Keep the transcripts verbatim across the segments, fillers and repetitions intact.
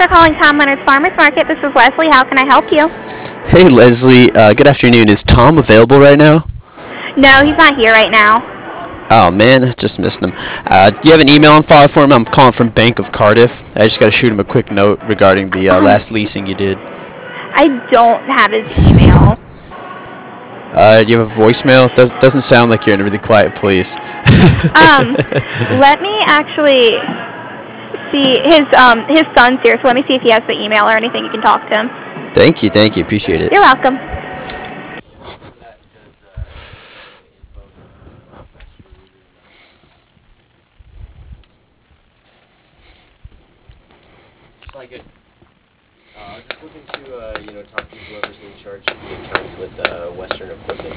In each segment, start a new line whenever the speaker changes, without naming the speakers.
for calling Tom Leonard's Farmers Market. This is Leslie. How can I help you?
Hey Leslie, uh, good afternoon. Is Tom available right now?
No, he's not here right now.
Oh man, I just missed him. Uh, do you have an email on file for him? I'm calling from Bank of Cardiff. I just got to shoot him a quick note regarding the uh,
Um,
last leasing you did.
I don't have his email.
Uh, do you have a voicemail? Does, doesn't sound like you're in a really quiet place.
Um, let me actually see. His um his son's here, so let me see if he has the email or anything. You can talk to him.
Thank you, thank you, appreciate it.
You're welcome.
Like it. Uh, I was just looking to, uh, you know, talk to whoever's in charge of the accounts with uh, Western Equipment.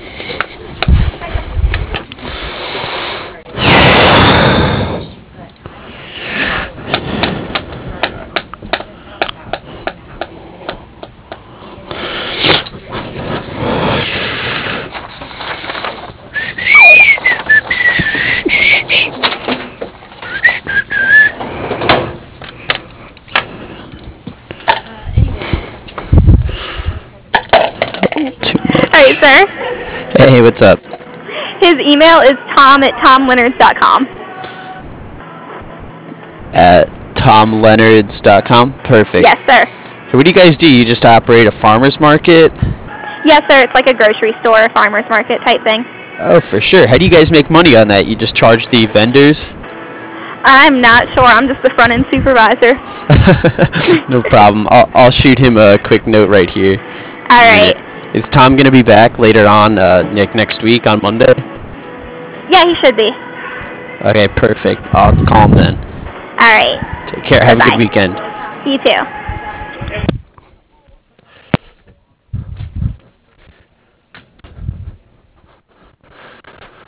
Alright, sir.
Hey, what's up?
His email is tom at tom leonards dot com.
At tom leonards dot com? Perfect.
Yes, sir.
So what do you guys do? You just operate a farmer's market?
Yes, sir. It's like a grocery store, farmer's market type thing.
Oh, for sure. How do you guys make money on that? You just charge the vendors?
I'm not sure. I'm just the front end supervisor.
No problem. I'll, I'll shoot him a quick note right here.
All right.
Is Tom going to be back later on, uh, Nick, next week on Monday?
Yeah, he should be.
Okay, perfect. I'll call him then.
All right.
Take care. Have
Bye-bye.
a good weekend.
You too.